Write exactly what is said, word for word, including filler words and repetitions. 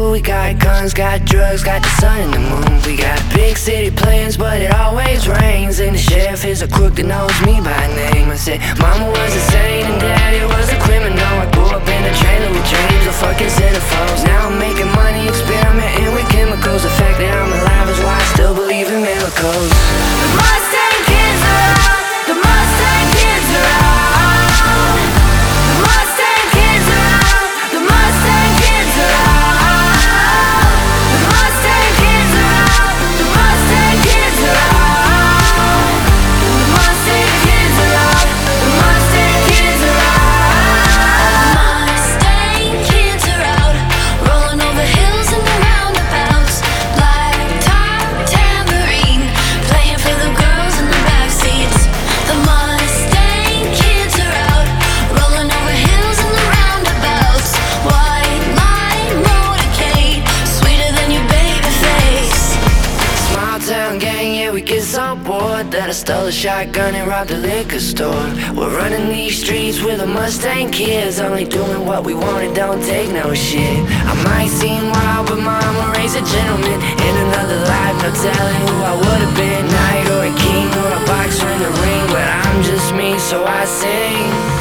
food, we got guns, got drugs, got the sun and the moon. We got big city plans, but it always rains. And the sheriff is a crook that knows me by name. I said, mama was insane and daddy was a criminal. I grew up in a trailer with dreams of fucking centerfolds. Now I'm making money, experimenting with chemicals. The fact that I'm alive is why I still believe in miracles. The Mustang kids are out. The Mustang kids are out. The Mustang kids are out. The Mustang kids are out. The Mustang kids are out. The Mustang kids are out. The Mustang kids are out. The Mustang kids are out. Mustang kids are out, rolling over hills and the roundabouts. Black top tambourine, playing for the girls in the back seats. The Mustang kids are out, rolling over hills and the roundabouts. White line motorcade, sweeter than your baby face. Small town gang, yeah, we get so bored that I stole a shotgun and robbed a liquor store. We're running these streets with the Mustang kids, only doing what we want and don't take no shit. I might seem wild, but mama raised a gentleman. In another life, no telling who I would've been. Knight or a king or a boxer in the ring, but I'm just me, so I sing.